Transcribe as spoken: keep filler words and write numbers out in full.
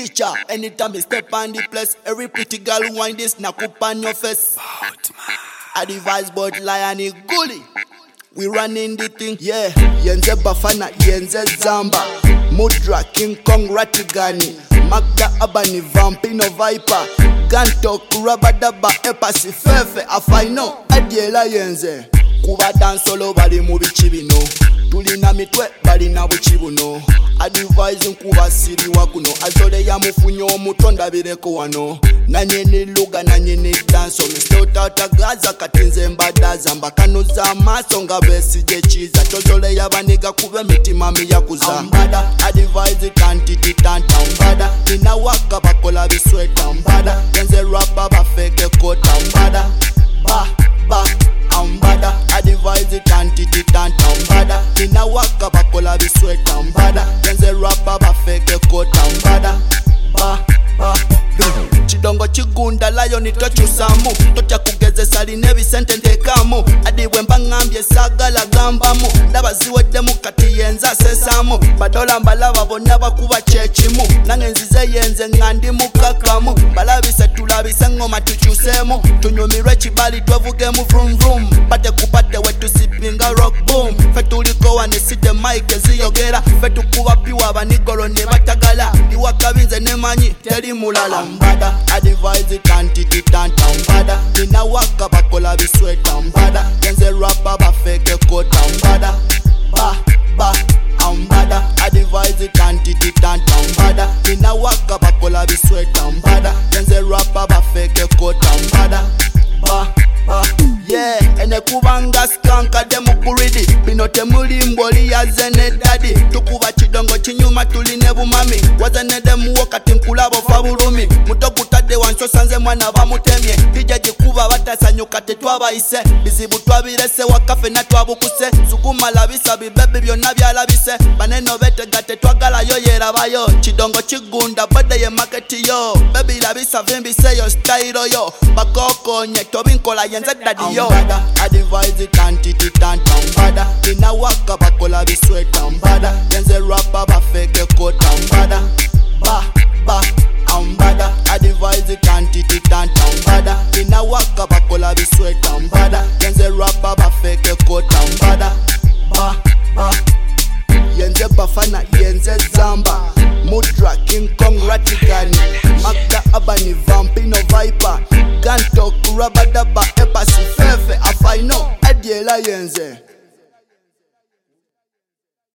Teacher, anytime you step on the place, every pretty girl wind this knock up on your face. I advise about lion is gully. We running the thing, yeah. Yenze Bafana, Yenze Zamba, Mudra, King Kong, Ratigani, Magda Abani, Vampino Viper, Ganto, Kurabadaba, Epasi Fefe, Afaino, Adiela Yenze. Kuba dance all over the movie Chibino. Tulina mitwe, balina buchibuno. Advise nkuba siri wakuno. Azole ya mufunyo mutonda bireko wano. Nanyeni luga nanyeni danso. Mistota tagaza katinze mbadaza. Mbakano za maso nga besi jechiza. Tozole ya baniga kube mitimami ya kuza. Ambada, advise kantiti tanta. Ambada, nina waka bakola bisweta. Ambada, yenze rapa bafeke kota. Ambada, ba, ba, ambada. Advise kantiti tanta. Ambada, nina waka bakola bisweta. Ambada, yenze rapa bafeke kota. Ambada, ba, ba. Chidongo chigunda layo nitochusamu. Tocha kugeze sali nevi sente ndekamu. Adiwe mbangambye sagala gambamu. Ndaba ziwedemu kati yenza sesamu. Badola mbalava bonaba kuba chechimu. Nangenzize yenze ngandi mukakamu. Balabise tulabise ngoma tuchusemu. Tunyumirwe chibali twevugemu vroom vroom. Pate kupate wetu sipinga rock boom. Fetuliko waneside mike ziyogera. Fetu kuwa piwa banigolo ne batagala. Iwa kabinze nemanyi teri mulala. Ambada, advise kantiti tanta. Ambada, nina waka bakola bisweta. Ambada, yenze rapa bafeke kota. Ambada, ba, ba, ambada, advise kantiti tanta. Ambada, nina waka bakola bisweta. Ambada, yenze rapa bafeke kota. Ambada, ba, ba, yeah. Ene kubanga skanka demu kuridi. Binote mulimboli ya zene daddy. Tukuba chidongo chinyuma tuline bumami. Wazene demu wakati nkulabo fabulumi. Mutokutade wanso sanze mwana bamutemye. Dija jikuba batasanyuka tetwabayise. Bizibu twabirese wakafe na twabukuse. Sukuma labisa bibebe byonna byalabise. Baneno bete gate twagala yo yerabayo. Chidongo chigunda bode ye market yo. Baby labisa vimbi say yo style yo. Bakoko nye tobinkola yenze daddy yo. Ambada, advise kantiti tanta. Ambada, nina waka bakola bisweta. Ambada, yenze rapa bafeke kota. Ambada, ba, ba, ambada, advise kantiti tanta. Ambada, nina waka bakola bisweta. Ambada, yenze rapa bafeke kota. Ambada, ba, ba, yenze Bafana, yenze Zamba, Mudra, King Kong, Ratigani, Magda Abani, Vampino Viper, Ganto, Kurabadaba, Epasi Fefe, Afaino, Adiela Yenze.